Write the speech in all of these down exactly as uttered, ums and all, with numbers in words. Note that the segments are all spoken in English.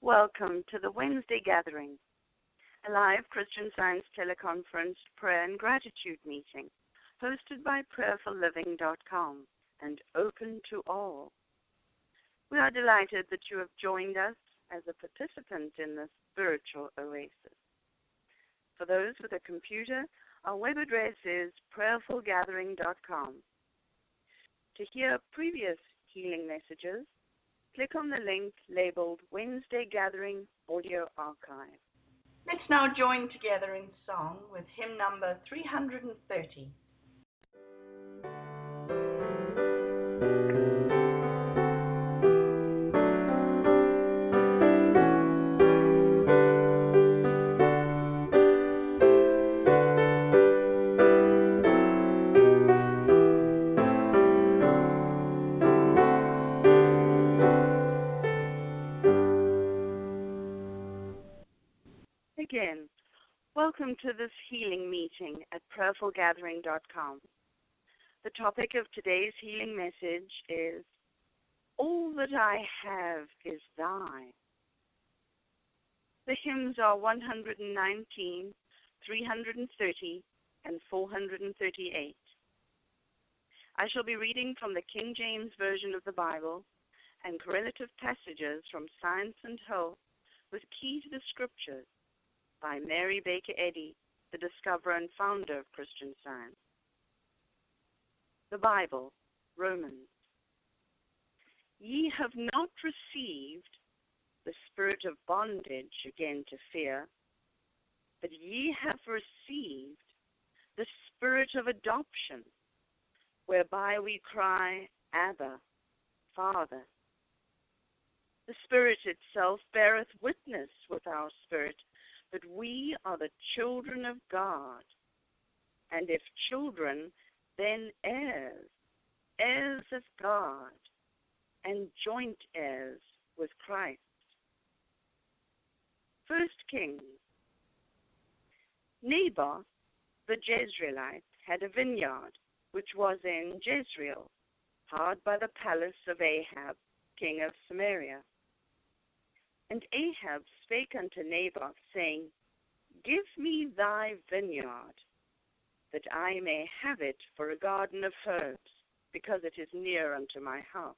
Welcome to the Wednesday Gathering, a live Christian Science teleconference prayer and gratitude meeting hosted by prayer for living dot com and open to all. We are delighted that you have joined us as a participant in this spiritual oasis. For those with a computer, our web address is prayerful gathering dot com. To hear previous healing messages, click on the link labeled Wednesday Gathering Audio Archive. Let's now join together in song with hymn number three hundred thirty. Again, welcome to this healing meeting at prayerful gathering dot com. The topic of today's healing message is, All That I Have Is Thine. The hymns are one hundred nineteen, three hundred thirty, and four hundred thirty-eight. I shall be reading from the King James Version of the Bible and correlative passages from Science and Health with Key to the Scriptures by Mary Baker Eddy, the discoverer and founder of Christian Science. The Bible, Romans. Ye have not received the spirit of bondage again to fear, but ye have received the spirit of adoption, whereby we cry, Abba, Father. The Spirit itself beareth witness with our spirit that we are the children of God, and if children, then heirs, heirs of God, and joint heirs with Christ. First Kings. Naboth, the Jezreelite, had a vineyard, which was in Jezreel, hard by the palace of Ahab, king of Samaria. And Ahab spake unto Naboth, saying, Give me thy vineyard, that I may have it for a garden of herbs, because it is near unto my house.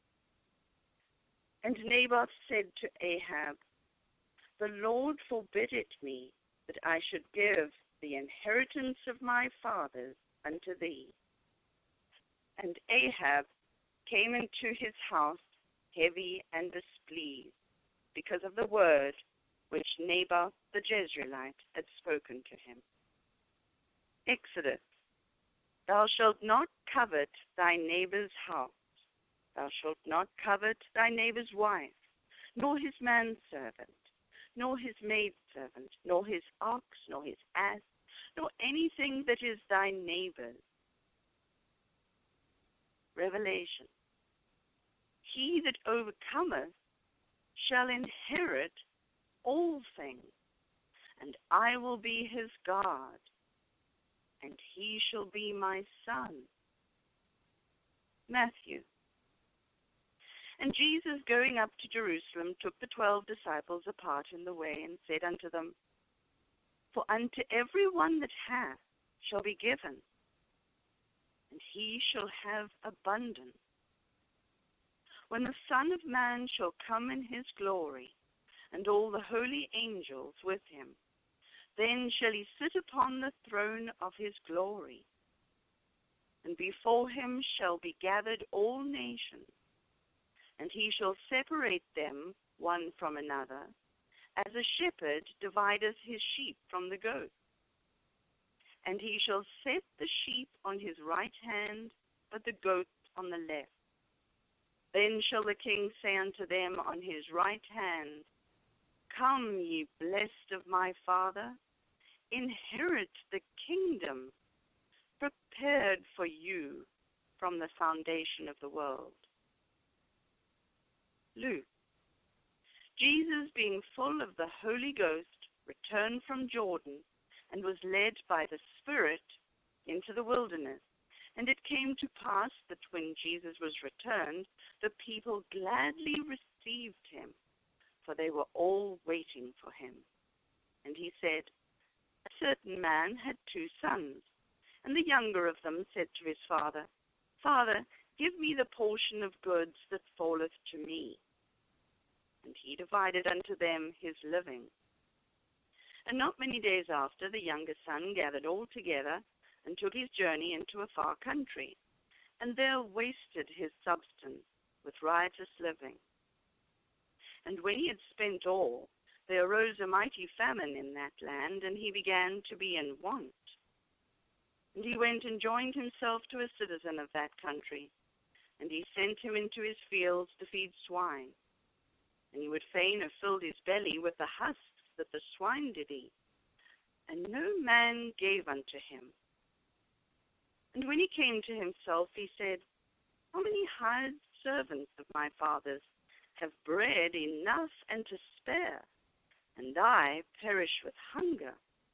And Naboth said to Ahab, The Lord forbid it me, that I should give the inheritance of my fathers unto thee. And Ahab came into his house heavy and displeased, because of the word which Naboth the Jezreelite had spoken to him. Exodus. Thou shalt not covet thy neighbor's house. Thou shalt not covet thy neighbor's wife, nor his manservant, nor his maidservant, nor his ox, nor his ass, nor anything that is thy neighbor's. Revelation. He that overcometh shall inherit all things, and I will be his God, and he shall be my son. Matthew. And Jesus, going up to Jerusalem, took the twelve disciples apart in the way, and said unto them, For unto every one that hath shall be given, and he shall have abundance. When the Son of Man shall come in his glory, and all the holy angels with him, then shall he sit upon the throne of his glory. And before him shall be gathered all nations, and he shall separate them one from another, as a shepherd divideth his sheep from the goats. And he shall set the sheep on his right hand, but the goats on the left. Then shall the king say unto them on his right hand, Come, ye blessed of my Father, inherit the kingdom prepared for you from the foundation of the world. Luke. Jesus, being full of the Holy Ghost, returned from Jordan, and was led by the Spirit into the wilderness. And it came to pass that when Jesus was returned, the people gladly received him, for they were all waiting for him. And he said, A certain man had two sons, and the younger of them said to his father, Father, give me the portion of goods that falleth to me. And he divided unto them his living. And not many days after, the younger son gathered all together, and took his journey into a far country, and there wasted his substance with riotous living. And when he had spent all, there arose a mighty famine in that land, and he began to be in want. And he went and joined himself to a citizen of that country, and he sent him into his fields to feed swine. And he would fain have filled his belly with the husks that the swine did eat, and no man gave unto him. And when he came to himself, he said, How many hired servants of my father's have bread enough and to spare, and I perish with hunger?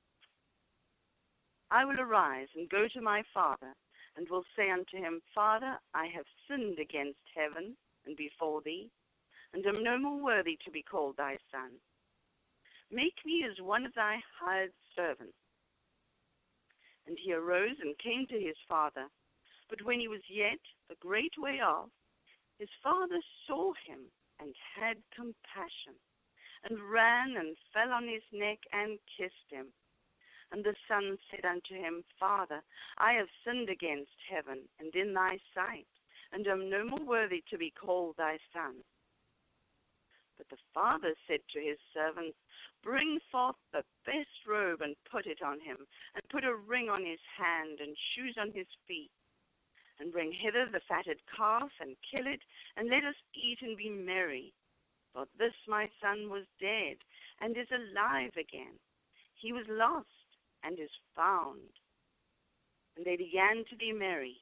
I will arise and go to my father, and will say unto him, Father, I have sinned against heaven and before thee, and am no more worthy to be called thy son. Make me as one of thy hired servants. And he arose and came to his father. But when he was yet a great way off, his father saw him and had compassion, and ran and fell on his neck and kissed him. And the son said unto him, Father, I have sinned against heaven and in thy sight, and am no more worthy to be called thy son. But the father said to his servants, Bring forth the best robe and put it on him, and put a ring on his hand and shoes on his feet. And bring hither the fatted calf, and kill it, and let us eat and be merry. For this my son was dead, and is alive again. He was lost, and is found. And they began to be merry.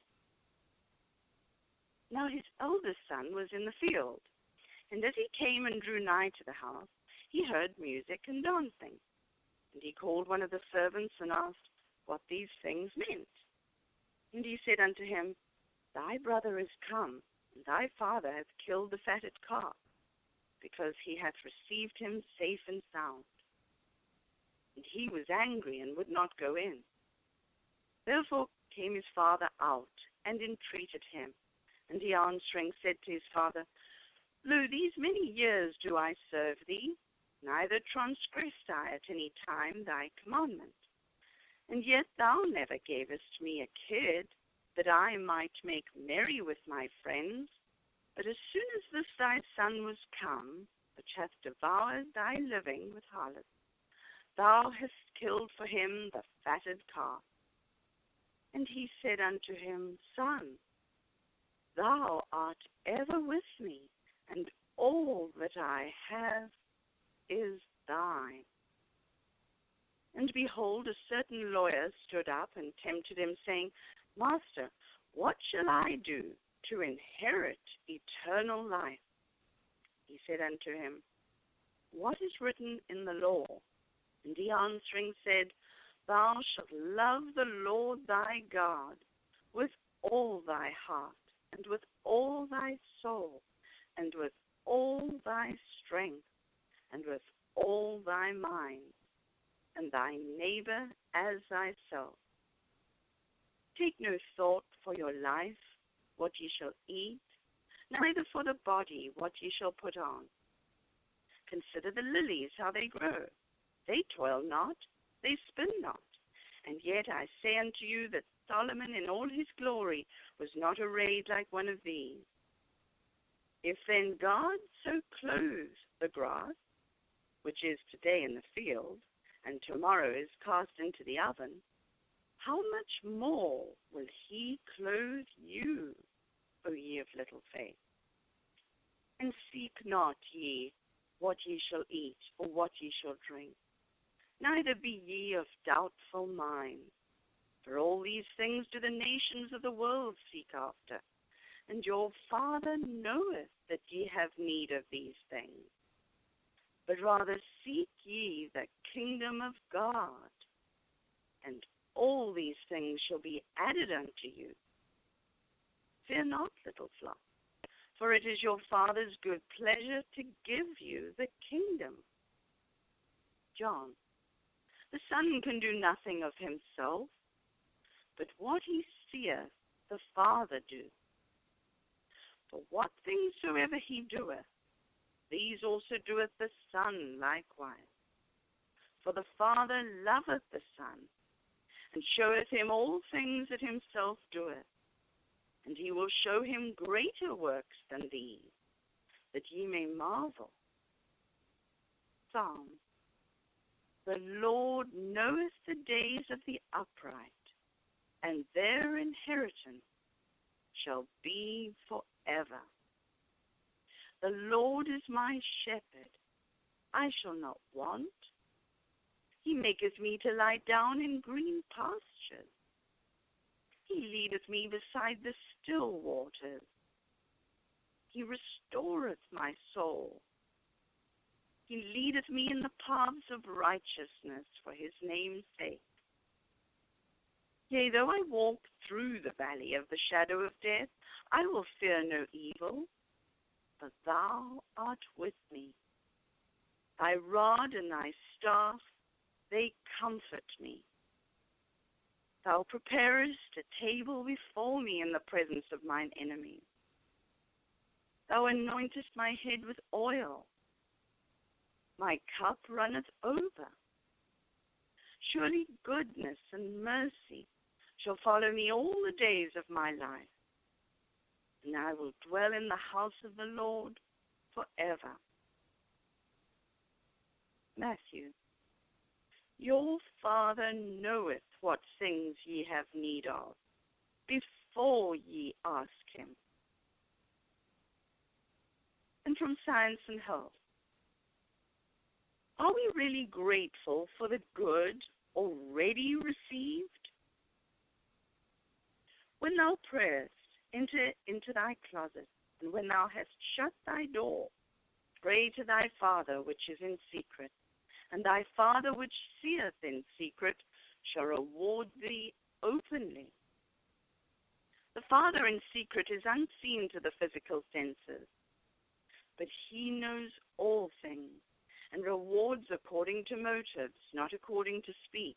Now his eldest son was in the field. And as he came and drew nigh to the house, he heard music and dancing. And he called one of the servants and asked what these things meant. And he said unto him, Thy brother is come, and thy father hath killed the fatted calf, because he hath received him safe and sound. And he was angry and would not go in. Therefore came his father out and entreated him. And he answering said to his father, Lo, these many years do I serve thee, neither transgressed I at any time thy commandment. And yet thou never gavest me a kid, that I might make merry with my friends. But as soon as this thy son was come, which hath devoured thy living with harlots, thou hast killed for him the fatted calf. And he said unto him, Son, thou art ever with me, and all that I have is thine. And behold, a certain lawyer stood up and tempted him, saying, Master, what shall I do to inherit eternal life? He said unto him, What is written in the law? And he answering said, Thou shalt love the Lord thy God with all thy heart, and with all thy soul, and with all thy strength, and with all thy mind, and thy neighbor as thyself. Take no thought for your life, what ye shall eat, neither for the body what ye shall put on. Consider the lilies, how they grow. They toil not, they spin not. And yet I say unto you that Solomon in all his glory was not arrayed like one of these. If then God so clothes the grass, which is today in the field, and tomorrow is cast into the oven, how much more will he clothe you, O ye of little faith? And seek not ye what ye shall eat, or what ye shall drink, neither be ye of doubtful mind. For all these things do the nations of the world seek after, and your Father knoweth that ye have need of these things. But rather seek ye the kingdom of God, and all these things shall be added unto you. Fear not, little flock, For it is your Father's good pleasure to give you the kingdom. John, the Son can do nothing of himself, but what he seeth the Father do. For what things soever he doeth, these also doeth the Son likewise. For the Father loveth the Son, and showeth him all things that himself doeth. And he will show him greater works than these, that ye may marvel. Psalm. The Lord knoweth the days of the upright, and their inheritance shall be forever. The Lord is my shepherd, I shall not want. He maketh me to lie down in green pastures. He leadeth me beside the still waters. He restoreth my soul. He leadeth me in the paths of righteousness for his name's sake. Yea, though I walk through the valley of the shadow of death, I will fear no evil, for thou art with me. Thy rod and thy staff, they comfort me. Thou preparest a table before me in the presence of mine enemies. Thou anointest my head with oil. My cup runneth over. Surely goodness and mercy shall follow me all the days of my life, and I will dwell in the house of the Lord forever. Matthew. Your Father knoweth what things ye have need of, before ye ask him. And from Science and Health. Are we really grateful for the good already received? When thou prayest, enter into thy closet, and when thou hast shut thy door, pray to thy Father which is in secret, and thy Father which seeth in secret shall reward thee openly. The Father in secret is unseen to the physical senses, but he knows all things, and rewards according to motives, not according to speech.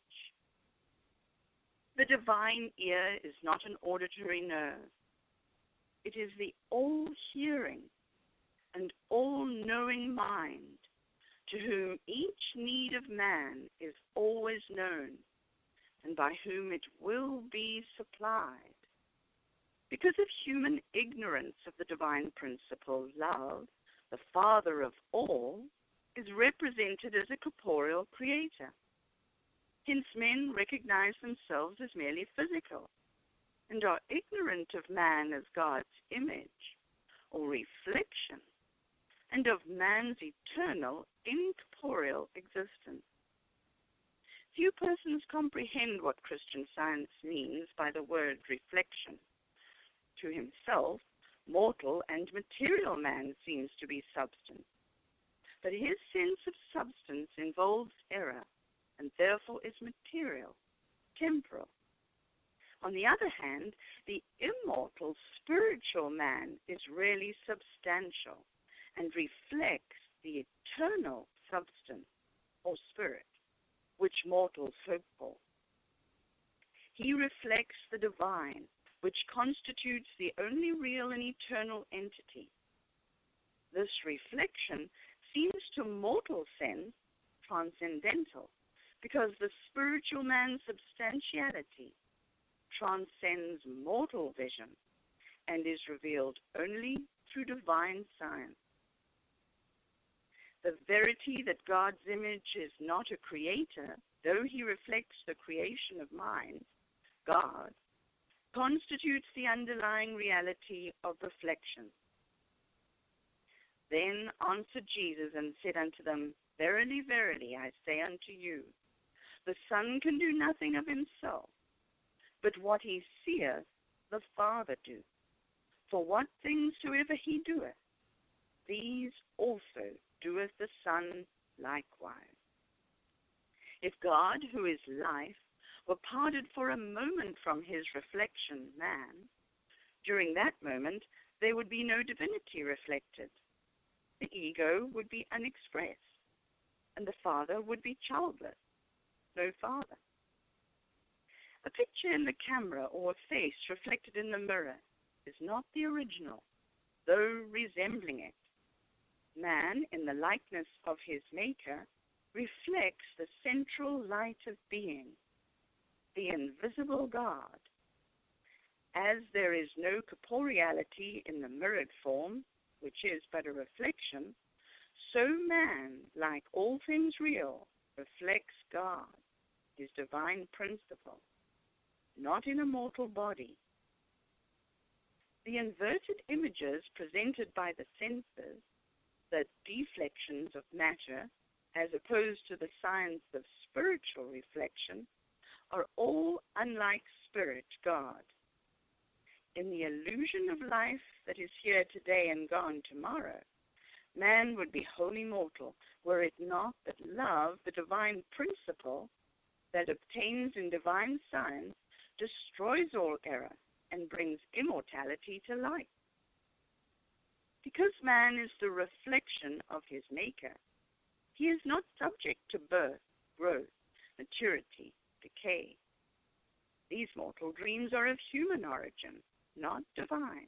The divine ear is not an auditory nerve. It is the all-hearing and all-knowing mind, to whom each need of man is always known, and by whom it will be supplied. Because of human ignorance of the divine principle, love, the Father of all, is represented as a corporeal creator. Hence men recognize themselves as merely physical, and are ignorant of man as God's image or reflection, and of man's eternal, incorporeal existence. Few persons comprehend what Christian Science means by the word reflection. To himself, mortal and material man seems to be substance, but his sense of substance involves error, and therefore is material, temporal. On the other hand, the immortal spiritual man is really substantial, and reflects the eternal substance or spirit, which mortals hope for. He reflects the divine, which constitutes the only real and eternal entity. This reflection seems to mortal sense transcendental, because the spiritual man's substantiality transcends mortal vision and is revealed only through divine science. The verity that God's image is not a creator, though he reflects the creation of mind, God, constitutes the underlying reality of reflection. Then answered Jesus and said unto them, Verily, verily, I say unto you, the Son can do nothing of himself, but what he seeth the Father do. For what things soever he doeth, these also doeth the Son likewise. If God, who is life, were parted for a moment from his reflection, man, during that moment there would be no divinity reflected. The ego would be unexpressed, and the father would be childless, no father. A picture in the camera or a face reflected in the mirror is not the original, though resembling it. Man, in the likeness of his maker, reflects the central light of being, the invisible God. As there is no corporeality in the mirrored form, which is but a reflection, so man, like all things real, reflects God, his divine principle, not in a mortal body. The inverted images presented by the senses, the deflections of matter, as opposed to the science of spiritual reflection, are all unlike spirit, God. In the illusion of life that is here today and gone tomorrow, man would be wholly mortal, were it not that love, the divine principle that obtains in divine science, destroys all error and brings immortality to light. Because man is the reflection of his maker, he is not subject to birth, growth, maturity, decay. These mortal dreams are of human origin, not divine.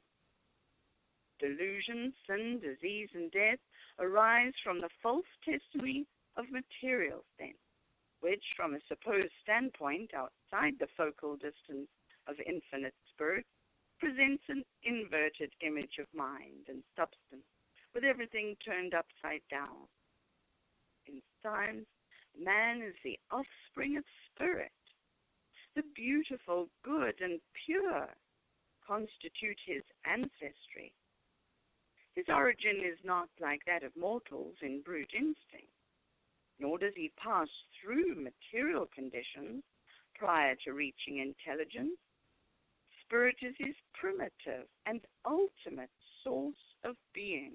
Delusion, sin, disease, and death arise from the false testimony of material sense, which, from a supposed standpoint outside the focal distance of infinite spirit, presents an inverted image of mind and substance, with everything turned upside down. In science, man is the offspring of spirit. The beautiful, good, and pure constitute his ancestry. His origin is not like that of mortals in brute instinct, nor does he pass through material conditions prior to reaching intelligence. Spirit is his primitive and ultimate source of being.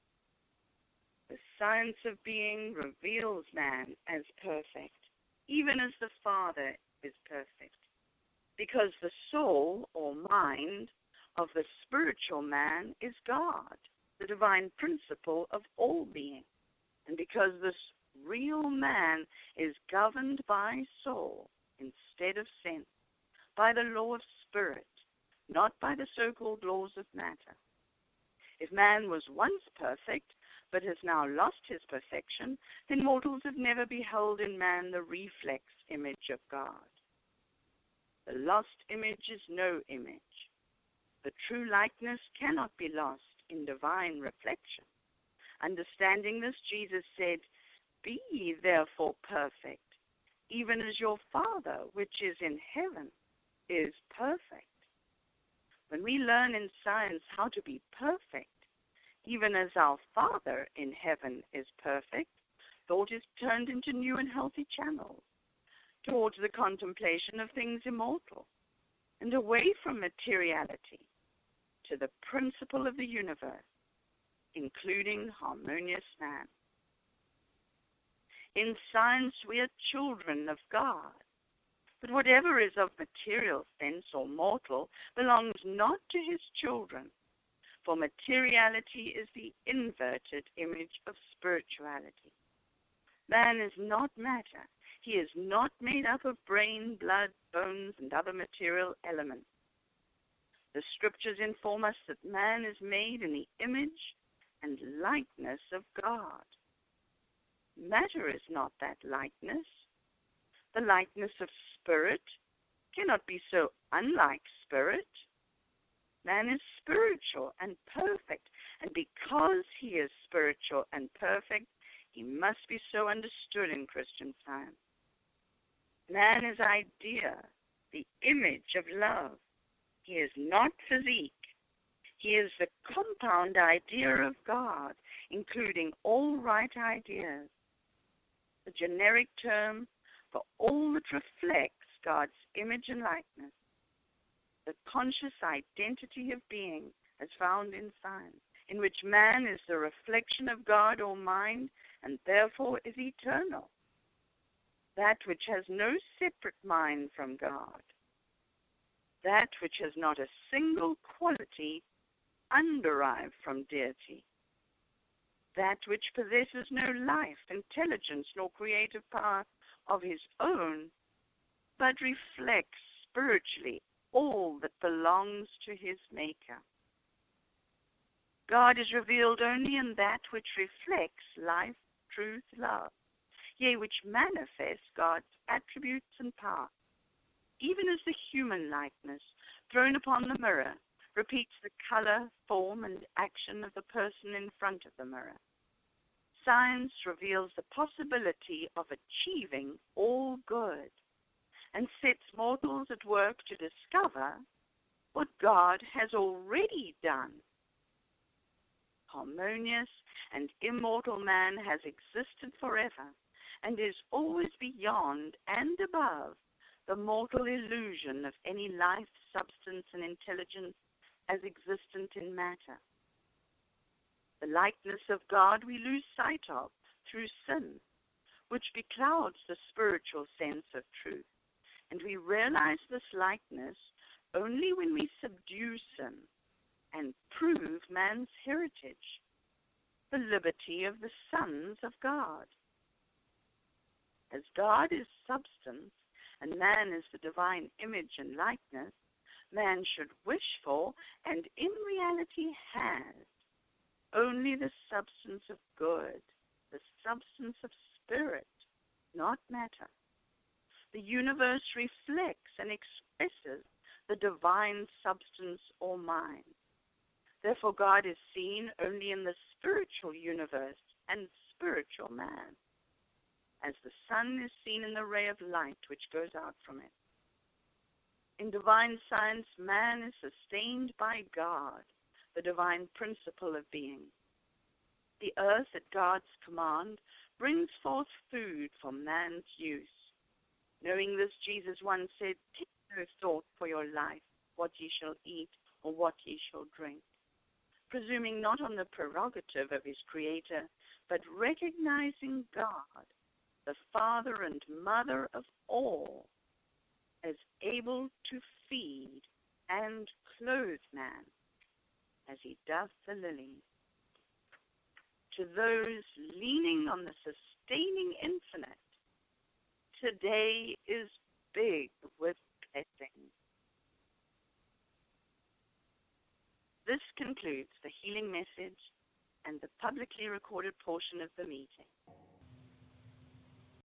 The science of being reveals man as perfect, even as the Father is perfect, because the soul or mind of the spiritual man is God, the divine principle of all being, and because this real man is governed by soul instead of sense, by the law of spirit, not by the so-called laws of matter. If man was once perfect, but has now lost his perfection, then mortals have never beheld in man the reflex image of God. The lost image is no image. The true likeness cannot be lost in divine reflection. Understanding this, Jesus said, "Be ye therefore perfect, even as your Father, which is in heaven, is perfect." When we learn in science how to be perfect, even as our Father in heaven is perfect, thought is turned into new and healthy channels towards the contemplation of things immortal and away from materiality to the principle of the universe, including harmonious man. In science, we are children of God, but whatever is of material sense or mortal belongs not to his children, for materiality is the inverted image of spirituality. Man is not matter. He is not made up of brain, blood, bones, and other material elements. The scriptures inform us that man is made in the image and likeness of God. Matter is not that likeness. The likeness of spirit cannot be so unlike spirit. Man is spiritual and perfect, and because he is spiritual and perfect, he must be so understood in Christian science. Man is idea, the image of love. He is not physique. He is the compound idea of God, including all right ideas. The generic term for all that reflects God's image and likeness. The conscious identity of being as found in science, in which man is the reflection of God or mind and therefore is eternal. That which has no separate mind from God. That which has not a single quality underived from deity, that which possesses no life, intelligence, nor creative power of his own, but reflects spiritually all that belongs to his Maker. God is revealed only in that which reflects life, truth, love, yea, which manifests God's attributes and power, even as the human likeness thrown upon the mirror repeats the color, form, and action of the person in front of the mirror. Science reveals the possibility of achieving all good and sets mortals at work to discover what God has already done. Harmonious and immortal man has existed forever and is always beyond and above the mortal illusion of any life, substance, and intelligence as existent in matter. The likeness of God we lose sight of through sin, which beclouds the spiritual sense of truth, and we realize this likeness only when we subdue sin and prove man's heritage, the liberty of the sons of God. As God is substance and man is the divine image and likeness, man should wish for and in reality has only the substance of good, the substance of spirit, not matter. The universe reflects and expresses the divine substance or mind. Therefore, God is seen only in the spiritual universe and spiritual man, as the sun is seen in the ray of light which goes out from it. In divine science, man is sustained by God, the divine principle of being. The earth, at God's command, brings forth food for man's use. Knowing this, Jesus once said, "Take no thought for your life, what ye shall eat or what ye shall drink," presuming not on the prerogative of his Creator, but recognizing God, the Father and Mother of all, as able to feed and clothe man, as he doth the lily. To those leaning on the sustaining infinite, today is big with blessings. This concludes the healing message and the publicly recorded portion of the meeting.